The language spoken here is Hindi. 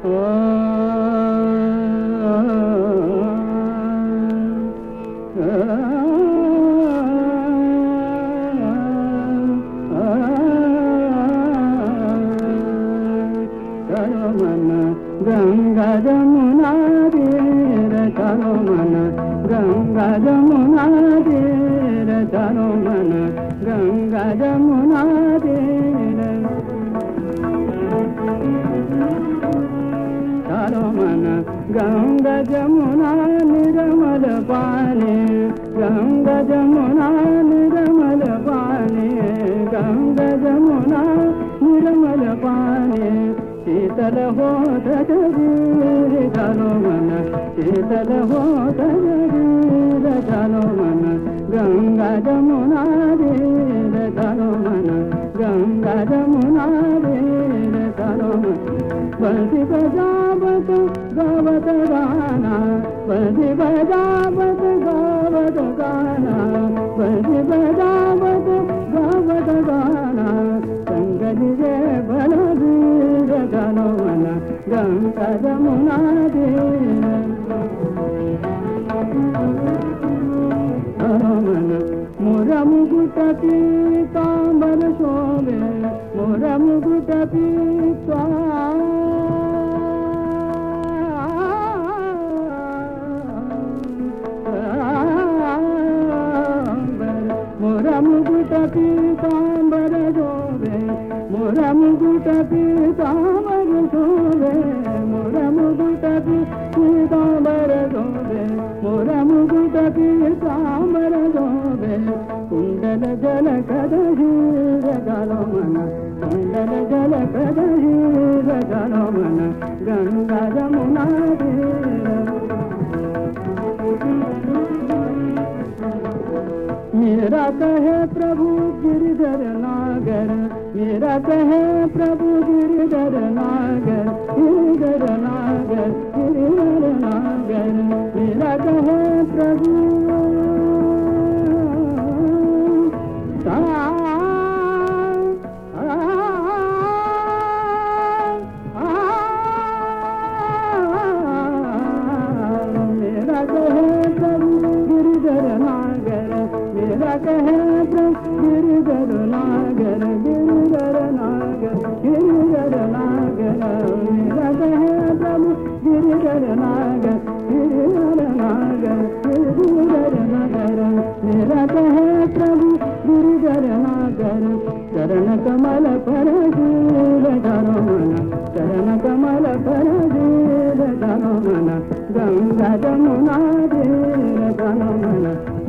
गंगा जमुना तीर चलो मन, गंगा जमुना तीर चलो मन, गंगा जमुना तीर चलो मन। गंगा जमुना निर्मल पानी, गंगा जमुना निर्मल पानी, गंगा जमुना निर्मल पानी। शीतल होत शरीर चलो मन, शीतल होत शरीर चलो मन, गंगा जमुना तीर चलो मन, गंगा जमुना तीर चलो मन। बंसी बजावत गावत गाना, बंसी बजावत गावत गाना, बंसी बजावत गावत गाना। संगति जे बलबीर चलो मन, गंगा जमुना तीर चलो मन। मोरा मुकुट पीतांबर शोभे, मोरा मुकुट पीतांबर, मोरा मुकुट पीतांबर शोभे, मोरा मुकुट पीतांबर शोभे, मोरा मुकुट पीतांबर शोभे, मोरा मुकुट पीतांबर शोभे। कुंडल जल कदहीर चलो मन, कुंडल जल कदहीर चलो मन, गंगा जमुना तीर। मेरा कहे प्रभु गिरधर नागर, मेरा कहे प्रभु गिरधर नागर, गिरधर नागर, गिरधर नागर। मेरा कहे प्रभु मेरा कहे प्रभु गिरधर नागर, मेरा कहे प्रभु गिरधर नागर, गिरधर नागर, गिरधर नागर। मेरा कहे प्रभु गिरधर नागर, गिरधर नागर, गिरधर नागर। मेरा कहे प्रभु गिरधर नागर। चरण कमल पर गिर चलो मन, चरण कमल पर गिर चलो मन, गंगा जमुना तीर चलो मन,